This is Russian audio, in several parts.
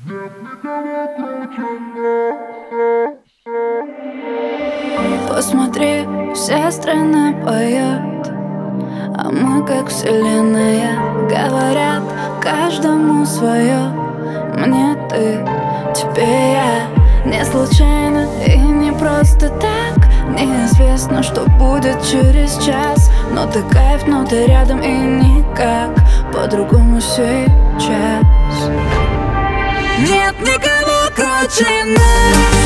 Посмотри, вся страна поет, а мы как вселенная. Говорят, каждому свое. Мне ты, тебе я. Не случайно и не просто так. Неизвестно, что будет через час. Но ты кайф, но ты рядом и никак по-другому сейчас. Нет никого круче нас.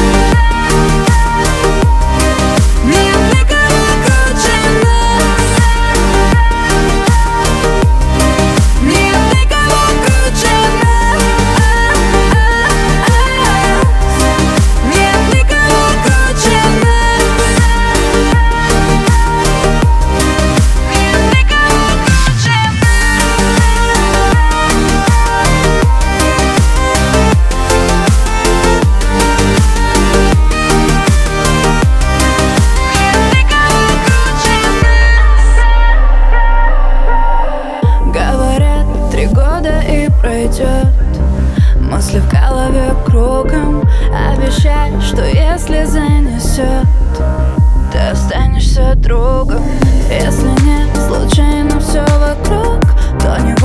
Пройдет, мысли в голове кругом. Обещай, что если занесет, ты останешься другом. Если нет, случайно все вокруг, то не